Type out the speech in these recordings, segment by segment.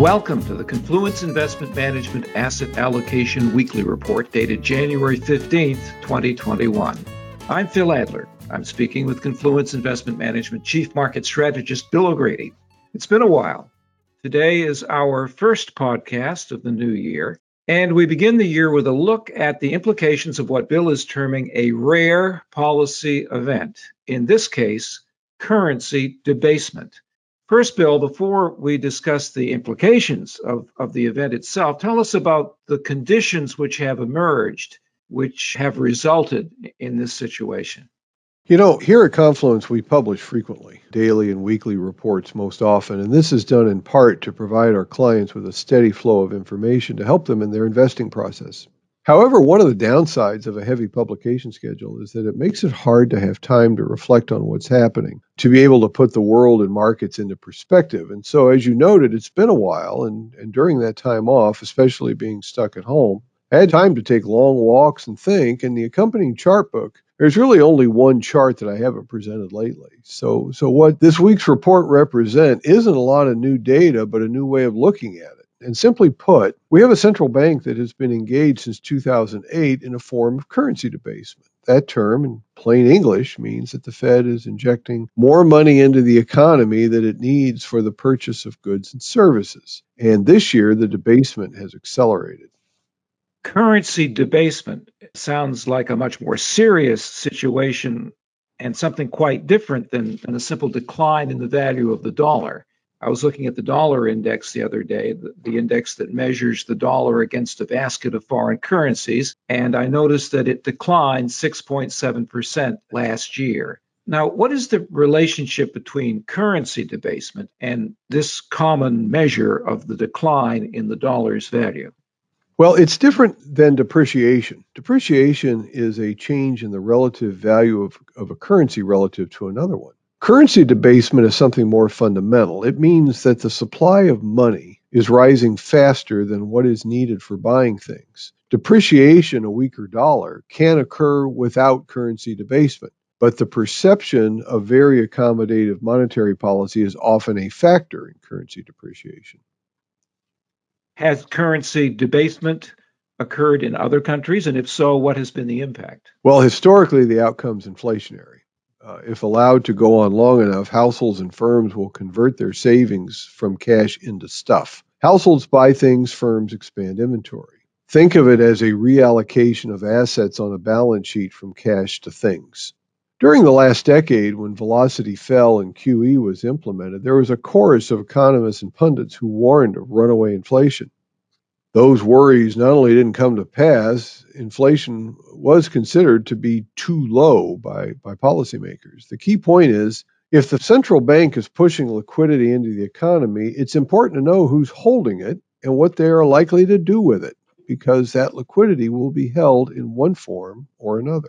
Welcome to the Confluence Investment Management Asset Allocation Weekly Report dated January 15th, 2021. I'm Phil Adler. I'm speaking with Confluence Investment Management Chief Market Strategist Bill O'Grady. It's been a while. Today is our first podcast of the new year, and we begin the year with a look at the implications of what Bill is terming a rare policy event, in this case, currency debasement. First, Bill, before we discuss the implications of the event itself, tell us about the conditions which have emerged, which have resulted in this situation. Here at Confluence, we publish frequently, daily and weekly reports most often, and this is done in part to provide our clients with a steady flow of information to help them in their investing process. However, one of the downsides of a heavy publication schedule is that it makes it hard to have time to reflect on what's happening, to be able to put the world and markets into perspective. And so, as you noted, it's been a while, and during that time off, especially being stuck at home, I had time to take long walks and think, and the accompanying chart book, there's really only one chart that I haven't presented lately. So what this week's report represents isn't a lot of new data, but a new way of looking at it. And simply put, we have a central bank that has been engaged since 2008 in a form of currency debasement. That term, in plain English, means that the Fed is injecting more money into the economy than it needs for the purchase of goods and services. And this year, the debasement has accelerated. Currency debasement sounds like a much more serious situation and something quite different than a simple decline in the value of the dollar. I was looking at the dollar index the other day, the index that measures the dollar against a basket of foreign currencies, and I noticed that it declined 6.7% last year. Now, what is the relationship between currency debasement and this common measure of the decline in the dollar's value? Well, it's different than depreciation. Depreciation is a change in the relative value of a currency relative to another one. Currency debasement is something more fundamental. It means that the supply of money is rising faster than what is needed for buying things. Depreciation, a weaker dollar, can occur without currency debasement, but the perception of very accommodative monetary policy is often a factor in currency depreciation. Has currency debasement occurred in other countries? And if so, what has been the impact? Well, historically, the outcome's inflationary. If allowed to go on long enough, households and firms will convert their savings from cash into stuff. Households buy things, firms expand inventory. Think of it as a reallocation of assets on a balance sheet from cash to things. During the last decade, when velocity fell and QE was implemented, there was a chorus of economists and pundits who warned of runaway inflation. Those worries not only didn't come to pass, inflation was considered to be too low by policymakers. The key point is, if the central bank is pushing liquidity into the economy, it's important to know who's holding it and what they are likely to do with it, because that liquidity will be held in one form or another.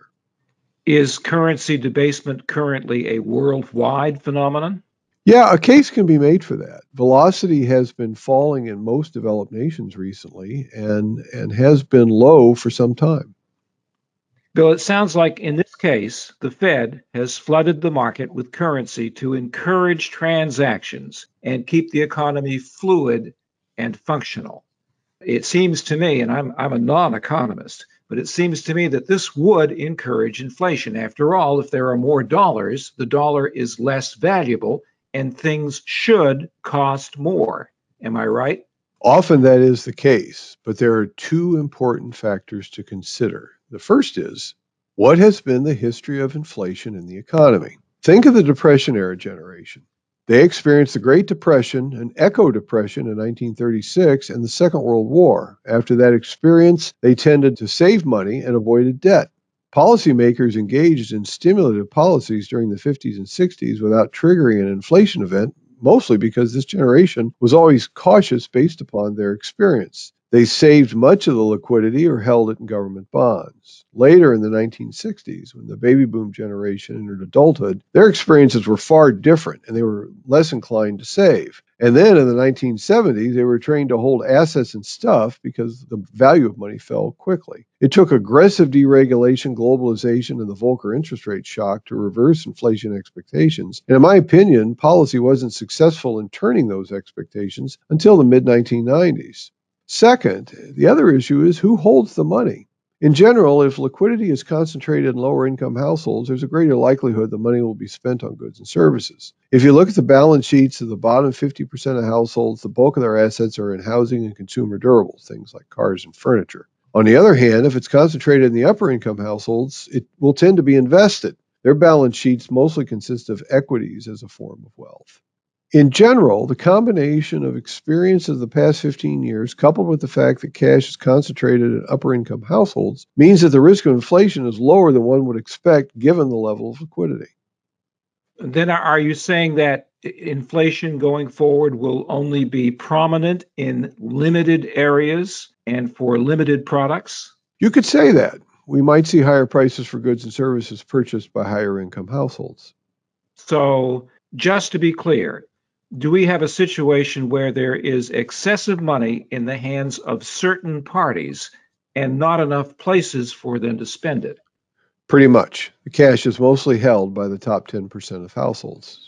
Is currency debasement currently a worldwide phenomenon? Yeah, a case can be made for that. Velocity has been falling in most developed nations recently and has been low for some time. Bill, it sounds like in this case, the Fed has flooded the market with currency to encourage transactions and keep the economy fluid and functional. It seems to me, and I'm a non-economist, but it seems to me that this would encourage inflation. After all, if there are more dollars, the dollar is less valuable and things should cost more. Am I right? Often that is the case, but there are two important factors to consider. The first is, what has been the history of inflation in the economy? Think of the Depression-era generation. They experienced the Great Depression, an echo depression in 1936, and the Second World War. After that experience, they tended to save money and avoided debt. Policymakers engaged in stimulative policies during the 50s and 60s without triggering an inflation event, mostly because this generation was always cautious based upon their experience. They saved much of the liquidity or held it in government bonds. Later in the 1960s, when the baby boom generation entered adulthood, their experiences were far different and they were less inclined to save. And then in the 1970s, they were trained to hold assets and stuff because the value of money fell quickly. It took aggressive deregulation, globalization, and the Volcker interest rate shock to reverse inflation expectations. And in my opinion, policy wasn't successful in turning those expectations until the mid 1990s. Second, the other issue is who holds the money. In general, if liquidity is concentrated in lower income households, there's a greater likelihood the money will be spent on goods and services. If you look at the balance sheets of the bottom 50% of households, the bulk of their assets are in housing and consumer durables, things like cars and furniture. On the other hand, if it's concentrated in the upper income households, it will tend to be invested. Their balance sheets mostly consist of equities as a form of wealth. In general, the combination of experience of the past 15 years, coupled with the fact that cash is concentrated in upper income households, means that the risk of inflation is lower than one would expect given the level of liquidity. Then are you saying that inflation going forward will only be prominent in limited areas and for limited products? You could say that. We might see higher prices for goods and services purchased by higher income households. So, just to be clear, do we have a situation where there is excessive money in the hands of certain parties and not enough places for them to spend it? Pretty much. The cash is mostly held by the top 10% of households.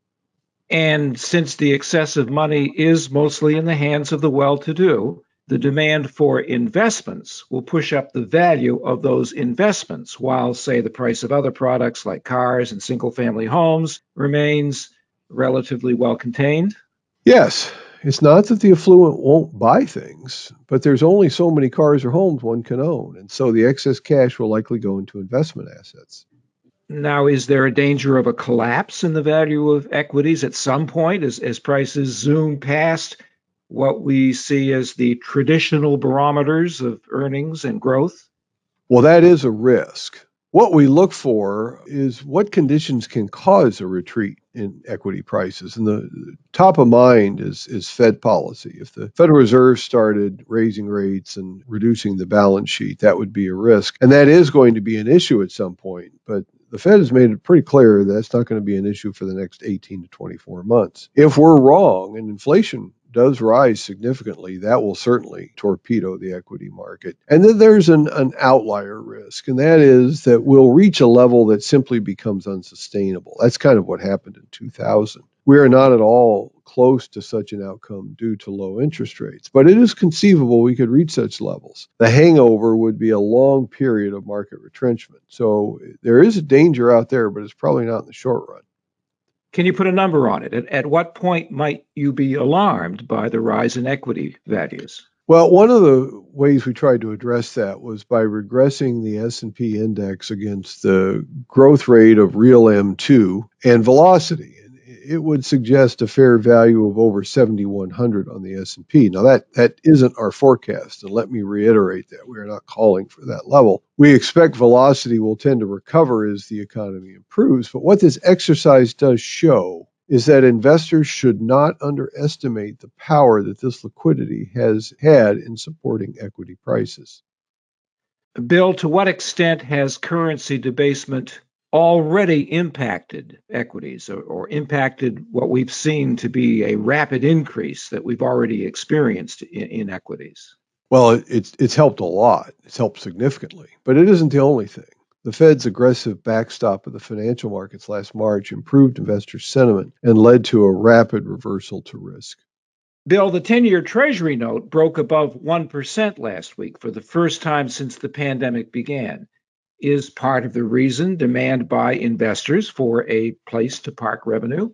And since the excessive money is mostly in the hands of the well to do, the demand for investments will push up the value of those investments, while, say, the price of other products like cars and single family homes remains relatively well contained. Yes, it's not that the affluent won't buy things, but there's only so many cars or homes one can own, and so the excess cash will likely go into investment assets. Now, is there a danger of a collapse in the value of equities at some point as prices zoom past what we see as the traditional barometers of earnings and growth? Well, that is a risk. What we look for is what conditions can cause a retreat in equity prices. And the top of mind is Fed policy. If the Federal Reserve started raising rates and reducing the balance sheet, that would be a risk. And that is going to be an issue at some point. But the Fed has made it pretty clear that's not going to be an issue for the next 18 to 24 months. If we're wrong and inflation does rise significantly, that will certainly torpedo the equity market. And then there's an outlier risk, and that is that we'll reach a level that simply becomes unsustainable. That's kind of what happened in 2000. We are not at all close to such an outcome due to low interest rates, but it is conceivable we could reach such levels. The hangover would be a long period of market retrenchment. So there is a danger out there, but it's probably not in the short run. Can you put a number on it? At what point might you be alarmed by the rise in equity values? Well, one of the ways we tried to address that was by regressing the S&P index against the growth rate of real M2 and velocity. It would suggest a fair value of over 7,100 on the S&P. Now, that isn't our forecast, and let me reiterate that. We are not calling for that level. We expect velocity will tend to recover as the economy improves, but what this exercise does show is that investors should not underestimate the power that this liquidity has had in supporting equity prices. Bill, to what extent has currency debasement already impacted equities or impacted what we've seen to be a rapid increase that we've already experienced in equities? Well, it's helped a lot. It's helped significantly, but it isn't the only thing. The Fed's aggressive backstop of the financial markets last March improved investor sentiment and led to a rapid reversal to risk. Bill, the 10-year Treasury note broke above 1% last week for the first time since the pandemic began. Is part of the reason demand by investors for a place to park revenue?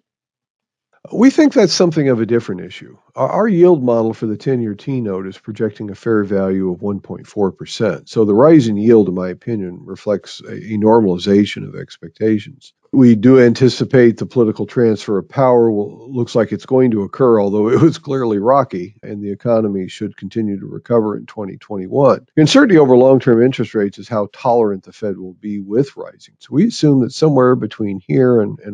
We think that's something of a different issue. Our yield model for the 10-year T-note is projecting a fair value of 1.4%. So the rise in yield, in my opinion, reflects a normalization of expectations. We do anticipate the political transfer of power looks like it's going to occur, although it was clearly rocky, and the economy should continue to recover in 2021. Uncertainty over long-term interest rates is how tolerant the Fed will be with rising. So we assume that somewhere between here and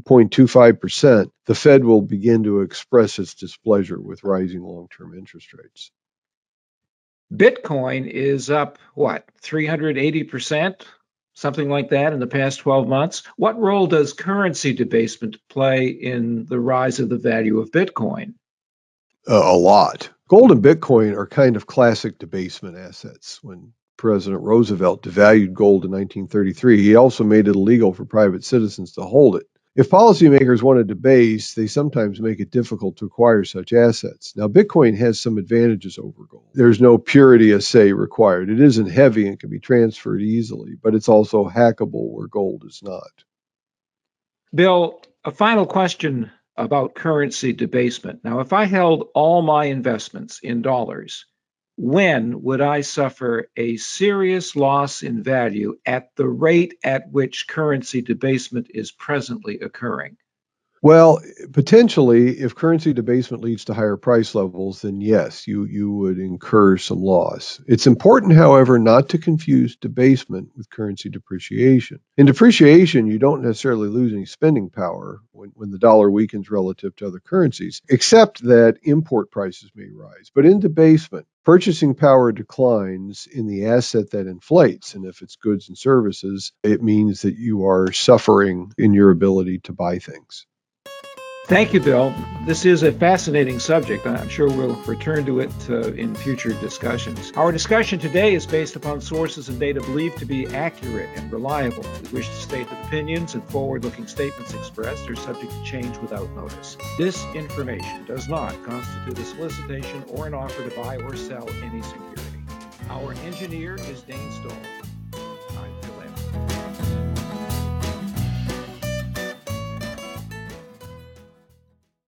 1.25%, the Fed will begin to express its displeasure with rising long-term interest rates. Bitcoin is up, what, 380%? Something like that in the past 12 months. What role does currency debasement play in the rise of the value of Bitcoin? A lot. Gold and Bitcoin are kind of classic debasement assets. When President Roosevelt devalued gold in 1933, he also made it illegal for private citizens to hold it. If policymakers want to debase, they sometimes make it difficult to acquire such assets. Now, Bitcoin has some advantages over gold. There's no purity assay required. It isn't heavy and can be transferred easily, but it's also hackable where gold is not. Bill, a final question about currency debasement. Now, if I held all my investments in dollars, when would I suffer a serious loss in value at the rate at which currency debasement is presently occurring? Well, potentially, if currency debasement leads to higher price levels, then yes, you would incur some loss. It's important, however, not to confuse debasement with currency depreciation. In depreciation, you don't necessarily lose any spending power when the dollar weakens relative to other currencies, except that import prices may rise. But in debasement, purchasing power declines in the asset that inflates. And if it's goods and services, it means that you are suffering in your ability to buy things. Thank you, Bill. This is a fascinating subject. I'm sure we'll return to it in future discussions. Our discussion today is based upon sources and data believed to be accurate and reliable. We wish to state that opinions and forward-looking statements expressed are subject to change without notice. This information does not constitute a solicitation or an offer to buy or sell any security. Our engineer is Dane Stoll.